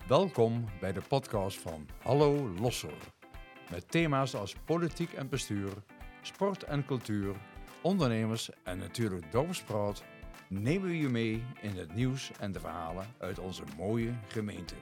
Welkom bij de podcast van Hallo Losser. Met thema's als politiek en bestuur, sport en cultuur, ondernemers en natuurlijk dorpspraat nemen we je mee in het nieuws en de verhalen uit onze mooie gemeente.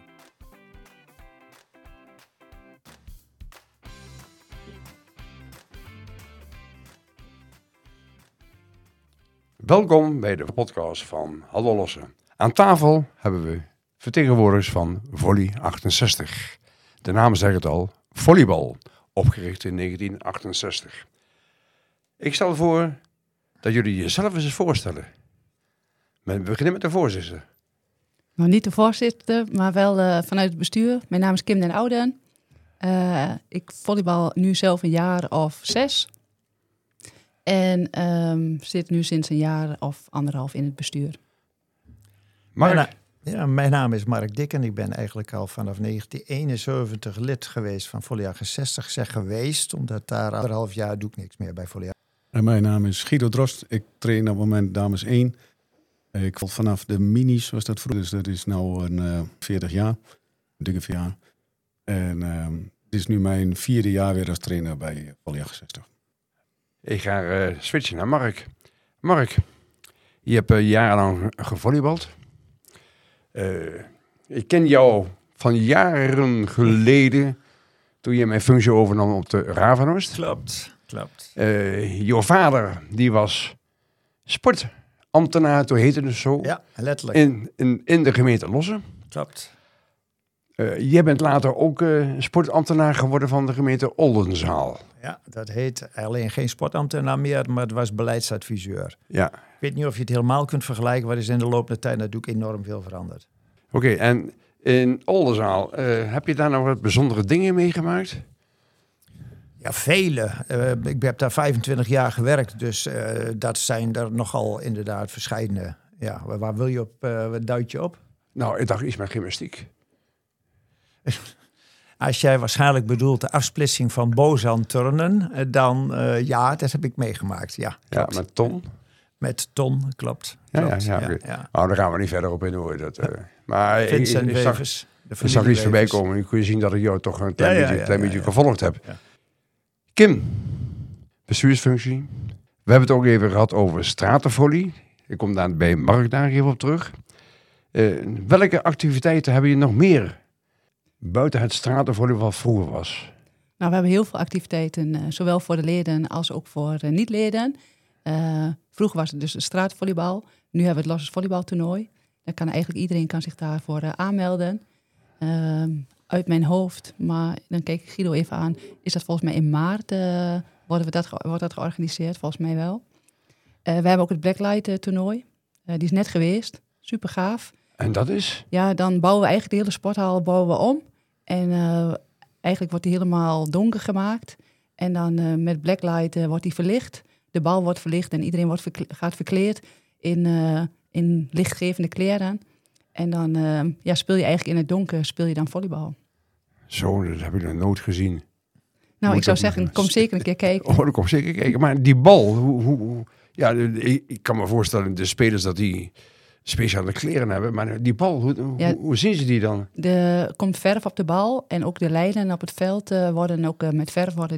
Welkom bij de podcast van Hallo Losser. Aan tafel hebben we vertegenwoordigers van Volley 68. De naam zegt het al, volleybal, opgericht in 1968. Ik stel voor dat jullie jezelf eens voorstellen. We beginnen met de voorzitter. Nou, niet de voorzitter, maar wel vanuit het bestuur. Mijn naam is Kim den Ouden. Ik volleybal nu zelf een jaar of 6. En zit nu sinds een jaar of 1,5 in het bestuur. Mark? Mijn naam is Mark Dik en ik ben eigenlijk al vanaf 1971 lid geweest van Volley 68. Zeg geweest, omdat daar 1,5 jaar doe ik niks meer bij Volley. En mijn naam is Guido Drost. Ik train op het moment dames 1. Ik val vanaf de minis, was dat vroeger. Dus dat is nu een 40 jaar. Dikke 4 jaar. En het is nu mijn 4e jaar weer als trainer bij Volley 68. Ik ga switchen naar Mark. Mark, je hebt jarenlang gevolleybald. Ik ken jou van jaren geleden toen je mijn functie overnam op de Ravenhorst. Klopt. Jouw vader, die was sportambtenaar, toen heette het dus zo. Ja, letterlijk. In de gemeente Losser. Klopt. Jij bent later ook sportambtenaar geworden van de gemeente Oldenzaal. Ja, dat heet alleen geen sportambtenaar meer, maar het was beleidsadviseur. Ja. Ik weet niet of je het helemaal kunt vergelijken, wat is in de loop der tijd natuurlijk enorm veel veranderd. Oké, en in Oldenzaal, heb je daar nog wat bijzondere dingen meegemaakt? Ja, vele. Ik heb daar 25 jaar gewerkt, dus dat zijn er nogal inderdaad verscheidene. Ja, waar wil je op, wat duid je op? Nou, ik dacht iets met gymnastiek. Als jij waarschijnlijk bedoelt de afsplitsing van Bozan turnen, dan ja, dat heb ik meegemaakt. Ja, ja, met Ton? Met Ton, klopt. Ja, klopt. ja. Nou, daar gaan we niet verder op in hoor. Maar Vincent ik Wevers. zag iets voorbij komen. Je kon zien dat ik jou toch een klein beetje gevolgd heb. Ja. Kim, bestuursfunctie. We hebben het ook even gehad over stratenvolley. Ik kom daar bij Mark daar even op terug. Welke activiteiten hebben je nog meer buiten het stratenvolley wat vroeger was? Nou, we hebben heel veel activiteiten, zowel voor de leden als ook voor niet-leden. Vroeger was het dus een straatvolleybal. Nu hebben we het Lossers volleybaltoernooi. Iedereen kan zich daarvoor aanmelden. Uit mijn hoofd, maar dan kijk ik Guido even aan. Is dat volgens mij in maart? Wordt dat georganiseerd? Volgens mij wel. We hebben ook het Blacklight toernooi. Die is net geweest. Super gaaf. En dat is? Ja, dan bouwen we eigenlijk de hele sporthal om. En eigenlijk wordt die helemaal donker gemaakt. En dan met Blacklight wordt die verlicht. De bal wordt verlicht en iedereen gaat verkleed in lichtgevende kleren. En dan speel je eigenlijk in het donker, speel je dan volleybal. Zo, dat heb ik nog nooit gezien. Nou, ik zou zeggen, kom zeker een keer kijken. Oh, dan kom zeker kijken. Maar die bal, ik kan me voorstellen, de spelers dat die speciale kleren hebben. Maar die bal, hoe zien ze die dan? Er komt verf op de bal en ook de lijnen op het veld worden ook met verf worden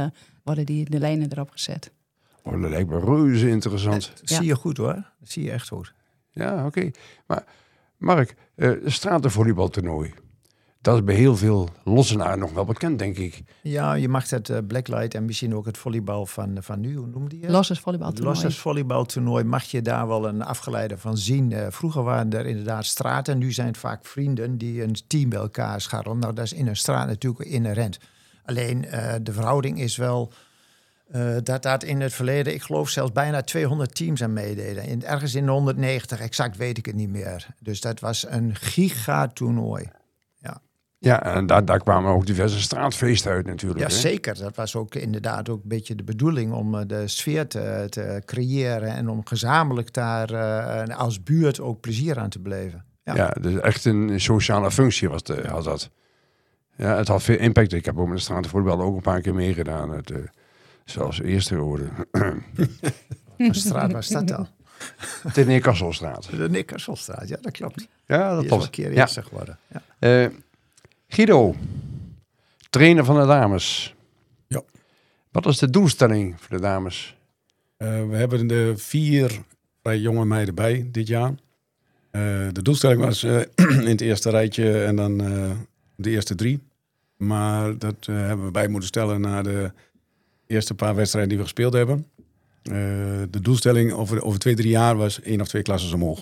de lijnen erop gezet. Oh, dat lijkt me reuze interessant. Dat zie je goed hoor. Dat zie je echt goed. Ja, oké. Maar Mark, stratenvolleybaltoernooi. Dat is bij heel veel Lossenaren nog wel bekend, denk ik. Ja, je mag het Blacklight en misschien ook het volleybal van nu, hoe noemde je het? Lossers volleybaltoernooi. Lossers volleybaltoernooi mag je daar wel een afgeleide van zien. Vroeger waren er inderdaad straten. Nu zijn het vaak vrienden die een team bij elkaar scharrelen. Nou, dat is in een straat natuurlijk inherent. Alleen de verhouding is wel dat in het verleden, ik geloof zelfs bijna 200 teams aan meededen. Ergens in de 190, exact weet ik het niet meer. Dus dat was een gigatoernooi. Ja, en daar kwamen ook diverse straatfeesten uit natuurlijk. Ja, zeker. Dat was ook inderdaad ook een beetje de bedoeling om de sfeer te creëren en om gezamenlijk daar als buurt ook plezier aan te beleven. Ja, dus echt een sociale functie had dat. Ja, het had veel impact. Ik heb ook met de stratenvolleybal ook een paar keer meegedaan. Zelfs eerste geworden. Wat straat was dat dan? De Neerkasselstraat. De Neerkasselstraat, ja, dat klopt. Ja, dat Die is klopt. een keer eerste geworden. Ja. Guido, trainer van de dames. Ja. Wat is de doelstelling voor de dames? We hebben de 4 vrij jonge meiden bij dit jaar. De doelstelling was in het eerste rijtje en dan de eerste 3. Maar dat hebben we bij moeten stellen na de eerste paar wedstrijden die we gespeeld hebben. De doelstelling over 2-3 jaar was 1 of 2 klassen omhoog.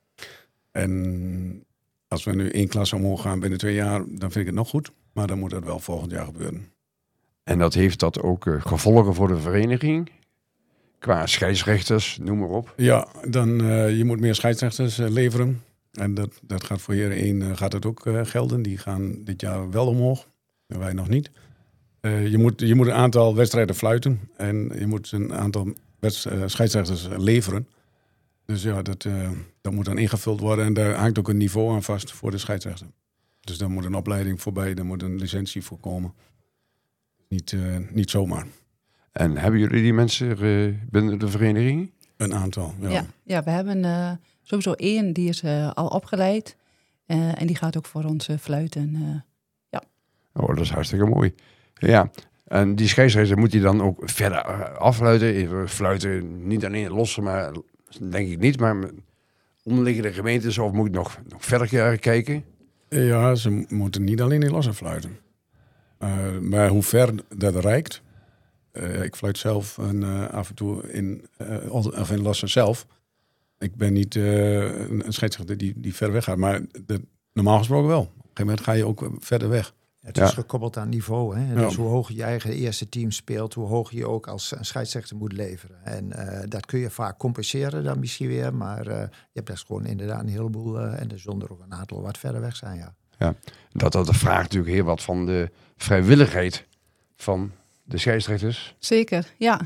En als we nu 1 klasse omhoog gaan binnen 2 jaar, dan vind ik het nog goed. Maar dan moet dat wel volgend jaar gebeuren. En dat heeft dat ook gevolgen voor de vereniging? Qua scheidsrechters, noem maar op. Ja, dan je moet meer scheidsrechters leveren. En dat gaat voor Heren 1 gaat het ook gelden. Die gaan dit jaar wel omhoog. En wij nog niet. Je moet een aantal wedstrijden fluiten. En je moet een aantal scheidsrechters leveren. Dus ja, dat moet dan ingevuld worden. En daar hangt ook een niveau aan vast voor de scheidsrechter. Dus daar moet een opleiding voorbij. Daar moet een licentie voor komen. Niet zomaar. En hebben jullie die mensen binnen de vereniging? Een aantal, ja. Ja, we hebben sowieso 1 die is al opgeleid. En die gaat ook voor ons fluiten. Oh, dat is hartstikke mooi. Ja, en die scheidsrechter moet je dan ook verder afluiten. Fluiten, niet alleen lossen, maar denk ik niet. Maar onderliggende gemeentes, of moet ik nog verder kijken? Ja, ze moeten niet alleen in losse fluiten. Maar hoe ver dat reikt. Ik fluit zelf af en toe in losse zelf. Ik ben niet een scheidsrechter die ver weg gaat. Maar normaal gesproken wel. Op een gegeven moment ga je ook verder weg. Het is gekoppeld aan niveau. Hè? Dus hoe hoog je eigen eerste team speelt, hoe hoog je ook als een scheidsrechter moet leveren. En dat kun je vaak compenseren dan misschien weer. Maar je hebt dus gewoon inderdaad een heleboel. En er zullen er ook een aantal wat verder weg zijn, ja. Ja, dat vraagt natuurlijk heel wat van de vrijwilligheid van de scheidsrechters. Zeker, ja.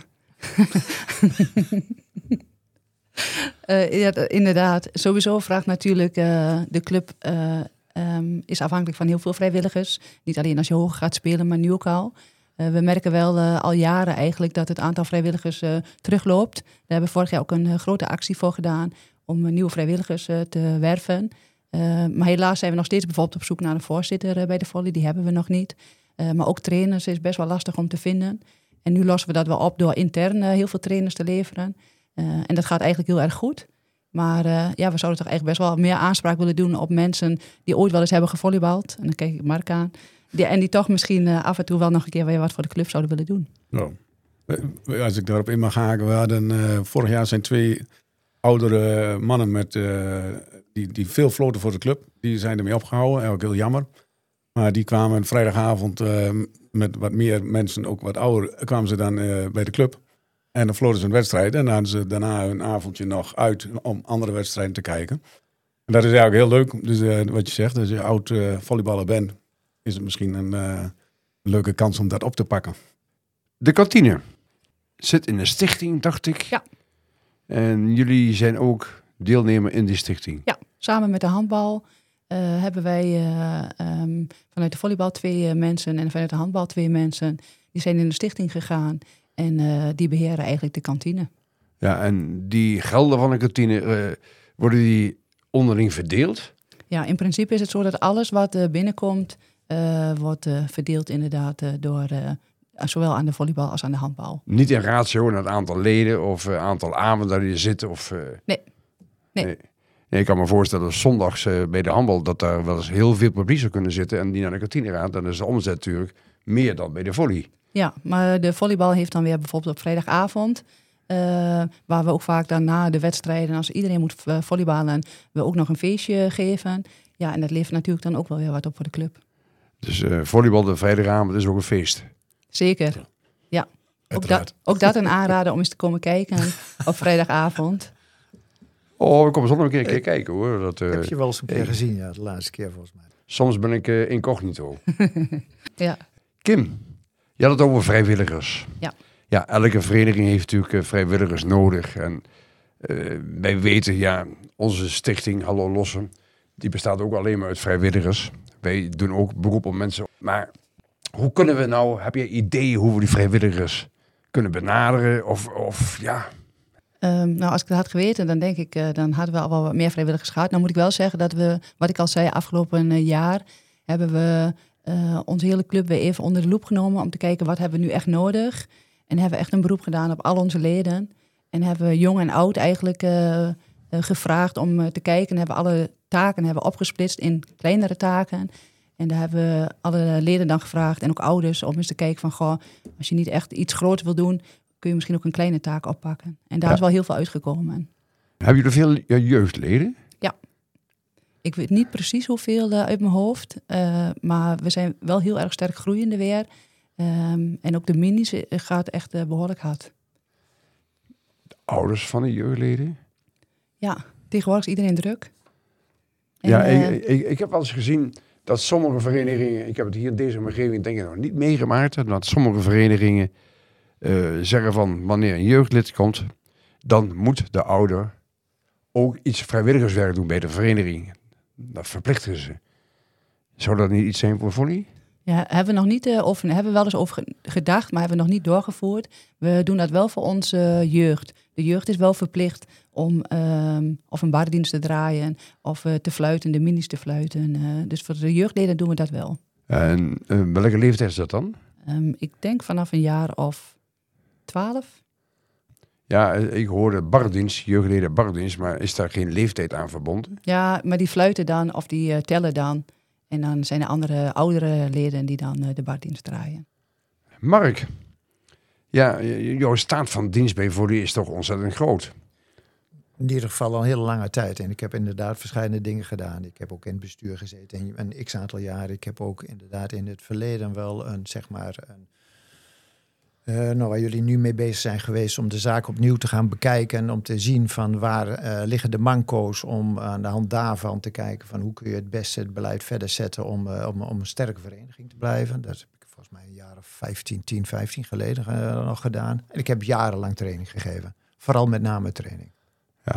Ja, inderdaad. Sowieso vraagt natuurlijk de club... is afhankelijk van heel veel vrijwilligers. Niet alleen als je hoger gaat spelen, maar nu ook al. We merken wel al jaren eigenlijk dat het aantal vrijwilligers terugloopt. Daar hebben we vorig jaar ook een grote actie voor gedaan om nieuwe vrijwilligers te werven. Maar helaas zijn we nog steeds bijvoorbeeld op zoek naar een voorzitter bij de volley. Die hebben we nog niet. Maar ook trainers is best wel lastig om te vinden. En nu lossen we dat wel op door intern heel veel trainers te leveren. En dat gaat eigenlijk heel erg goed. Maar we zouden toch eigenlijk best wel meer aanspraak willen doen op mensen die ooit wel eens hebben gevolleybald. En dan kijk ik Mark aan. Die toch misschien af en toe wel nog een keer weer wat voor de club zouden willen doen. Nou, als ik daarop in mag haken. We hadden vorig jaar zijn 2 oudere mannen die veel floten voor de club. Die zijn ermee opgehouden. Eigenlijk heel jammer. Maar die kwamen vrijdagavond met wat meer mensen, ook wat ouder, kwamen ze dan bij de club. En dan floten ze een wedstrijd. En dan hadden ze daarna een avondje nog uit om andere wedstrijden te kijken. En dat is eigenlijk heel leuk. Dus wat je zegt, als je oud volleyballer bent, is het misschien een leuke kans om dat op te pakken. De kantine zit in de stichting, dacht ik. Ja. En jullie zijn ook deelnemer in die stichting. Ja, samen met de handbal hebben wij vanuit de volleybal 2 mensen en vanuit de handbal 2 mensen. Die zijn in de stichting gegaan en die beheren eigenlijk de kantine. Ja, en die gelden van de kantine, worden die onderling verdeeld? Ja, in principe is het zo dat alles wat binnenkomt, wordt verdeeld inderdaad door zowel aan de volleybal als aan de handbal. Niet in ratio naar het aantal leden of aantal avonden dat je zit? Of, Nee. Nee, ik kan me voorstellen dat zondags bij de handbal dat daar wel eens heel veel publiek zou kunnen zitten en die naar de kantine gaat. Dan is de omzet natuurlijk meer dan bij de volley. Ja, maar de volleybal heeft dan weer bijvoorbeeld op vrijdagavond, waar we ook vaak dan na de wedstrijden, als iedereen moet volleyballen, we ook nog een feestje geven. Ja, en dat levert natuurlijk dan ook wel weer wat op voor de club. Dus volleybal de vrijdagavond is ook een feest. Zeker, ja. Ook dat een aanrader om eens te komen kijken op vrijdagavond. Oh, we komen zo nog een keer kijken hoor. Dat, Heb je wel eens een keer gezien, ja, de laatste keer volgens mij. Soms ben ik incognito. Ja. Kim, je had het over vrijwilligers. Ja. Ja, elke vereniging heeft natuurlijk vrijwilligers nodig. En wij weten, ja, onze stichting Hallo Lossen, die bestaat ook alleen maar uit vrijwilligers. Wij doen ook beroep op mensen. Maar hoe kunnen we nou, heb je ideeën hoe we die vrijwilligers kunnen benaderen? Of ja... Nou, als ik het had geweten, dan denk ik, dan hadden we al wel wat meer vrijwilligers gehad. Nou moet ik wel zeggen dat we, wat ik al zei, afgelopen jaar hebben we onze hele club weer even onder de loep genomen om te kijken wat hebben we nu echt nodig. En hebben we echt een beroep gedaan op al onze leden. En hebben we jong en oud eigenlijk gevraagd om te kijken. En hebben alle taken hebben opgesplitst in kleinere taken. En daar hebben we alle leden dan gevraagd en ook ouders om eens te kijken van, goh, als je niet echt iets groots wil doen, kun je misschien ook een kleine taak oppakken. En daar is wel heel veel uitgekomen. Hebben jullie veel jeugdleden? Ja. Ik weet niet precies hoeveel uit mijn hoofd. Maar we zijn wel heel erg sterk groeiende weer. En ook de minis gaat echt behoorlijk hard. De ouders van de jeugdleden? Ja, tegenwoordig is iedereen druk. En, Ja, ik heb wel eens gezien dat sommige verenigingen, ik heb het hier in deze omgeving denk ik nog niet meegemaakt, dat sommige verenigingen zeggen van wanneer een jeugdlid komt, dan moet de ouder ook iets vrijwilligerswerk doen bij de vereniging. Dat verplichten ze. Zou dat niet iets zijn voor volley? Ja, hebben we nog niet hebben we wel eens over gedacht, maar hebben we nog niet doorgevoerd. We doen dat wel voor onze jeugd. De jeugd is wel verplicht om of een bardienst te draaien of te fluiten, de minis te fluiten. Dus voor de jeugdleden doen we dat wel. En welke leeftijd is dat dan? Ik denk vanaf een jaar of 12. Ja, ik hoorde bardienst, jeugdleden bardienst, maar is daar geen leeftijd aan verbonden? Ja, maar die fluiten dan of die tellen dan. En dan zijn er andere oudere leden die dan de bardienst draaien. Mark, ja, jouw staat van dienst bij volley is toch ontzettend groot? In ieder geval al een hele lange tijd. En ik heb inderdaad verschillende dingen gedaan. Ik heb ook in het bestuur gezeten een x-aantal jaren. Ik heb ook inderdaad in het verleden wel waar jullie nu mee bezig zijn geweest om de zaak opnieuw te gaan bekijken en om te zien van waar liggen de manco's, om aan de hand daarvan te kijken van hoe kun je het beste het beleid verder zetten om een sterke vereniging te blijven. Dat heb ik volgens mij een jaar of 15 geleden nog gedaan. En ik heb jarenlang training gegeven. Vooral met name training. Ja.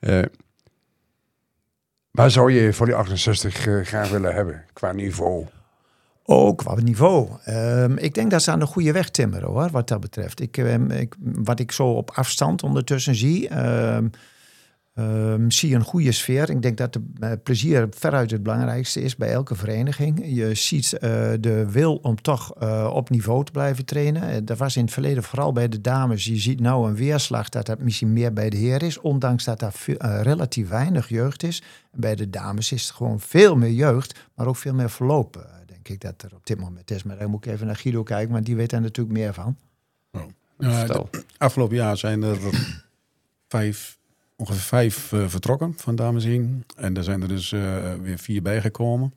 Waar zou je voor die 68 graag willen hebben qua niveau? Ook qua niveau. Ik denk dat ze aan de goede weg timmeren, hoor, wat dat betreft. Wat ik zo op afstand ondertussen zie, zie een goede sfeer. Ik denk dat de plezier veruit het belangrijkste is bij elke vereniging. Je ziet de wil om toch op niveau te blijven trainen. Dat was in het verleden vooral bij de dames. Je ziet nou een weerslag dat dat misschien meer bij de heren is, ondanks dat daar relatief weinig jeugd is. Bij de dames is het gewoon veel meer jeugd, maar ook veel meer verloop. Denk ik dat er op dit moment is. Maar dan moet ik even naar Guido kijken, want die weet daar natuurlijk meer van. Afgelopen jaar zijn er ongeveer 5 vertrokken van dames heen. En er zijn er dus weer 4 bijgekomen.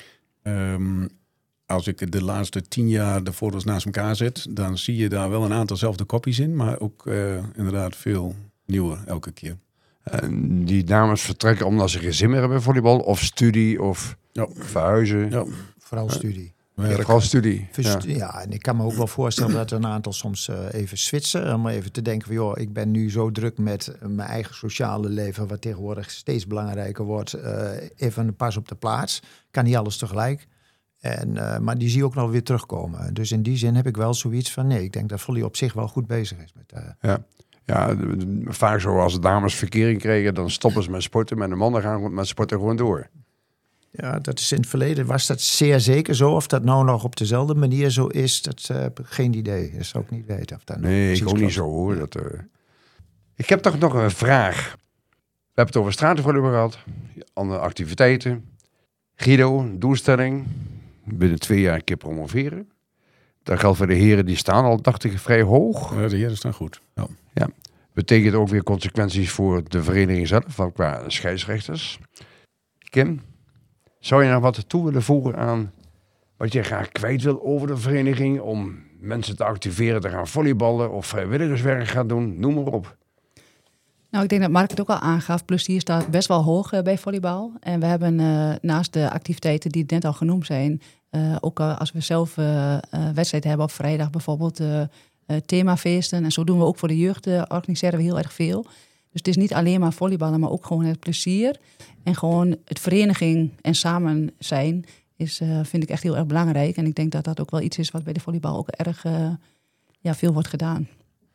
Als ik de laatste 10 jaar de foto's naast elkaar zet, dan zie je daar wel een aantal zelfde kopjes in, maar ook inderdaad veel nieuwe elke keer. En die dames vertrekken omdat ze geen zin meer hebben volleybal of studie of verhuizen? Ja. Vooral studie. Vooral studie. Ja, en ik kan me ook wel voorstellen dat een aantal soms even switchen. Om even te denken van, joh, ik ben nu zo druk met mijn eigen sociale leven, wat tegenwoordig steeds belangrijker wordt. Even een pas op de plaats. Kan niet alles tegelijk. Maar die zie je ook nog weer terugkomen. Dus in die zin heb ik wel zoiets van, nee, ik denk dat volley op zich wel goed bezig is. Ja, vaak zo als de dames verkering kregen, dan stoppen ze met sporten. Maar de mannen gaan met sporten gewoon door. Ja, dat is in het verleden was dat zeer zeker zo. Of dat nou nog op dezelfde manier zo is, dat heb ik geen idee. Dat zou ik niet weten. Of dat nee, ik ook niet zo hoor. Ik heb toch nog een vraag. We hebben het over stratenvolleybal gehad. Andere activiteiten. Guido, doelstelling. Binnen 2 jaar een keer promoveren. Dat geldt voor de heren, die staan al, dacht ik, vrij hoog. Ja, de heren staan goed. Ja. Betekent ook weer consequenties voor de vereniging zelf, qua scheidsrechters. Kim, zou je nog wat toe willen voegen aan wat je graag kwijt wil over de vereniging, om mensen te activeren te gaan volleyballen of vrijwilligerswerk gaan doen? Noem maar op. Nou, ik denk dat Mark het ook al aangaf. Plus hier staat best wel hoog bij volleybal. En we hebben naast de activiteiten die net al genoemd zijn, ook als we zelf wedstrijd hebben op vrijdag bijvoorbeeld, themafeesten. En zo doen we ook voor de jeugd, organiseren we heel erg veel. Dus het is niet alleen maar volleyballen, maar ook gewoon het plezier. En gewoon het vereniging en samen zijn vind ik echt heel erg belangrijk. En ik denk dat dat ook wel iets is wat bij de volleybal ook erg veel wordt gedaan.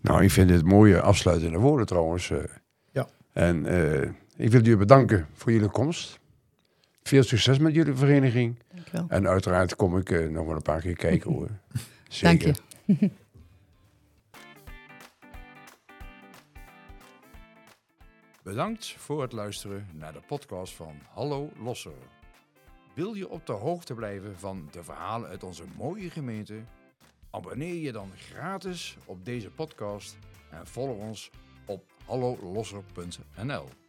Nou, ik vind dit mooie afsluitende woorden trouwens. Ja. En ik wil jullie bedanken voor jullie komst. Veel succes met jullie vereniging. Dankjewel. En uiteraard kom ik nog wel een paar keer kijken hoor. Zeker. Dank je. Bedankt voor het luisteren naar de podcast van Hallo Losser. Wil je op de hoogte blijven van de verhalen uit onze mooie gemeente? Abonneer je dan gratis op deze podcast en volg ons op hallolosser.nl.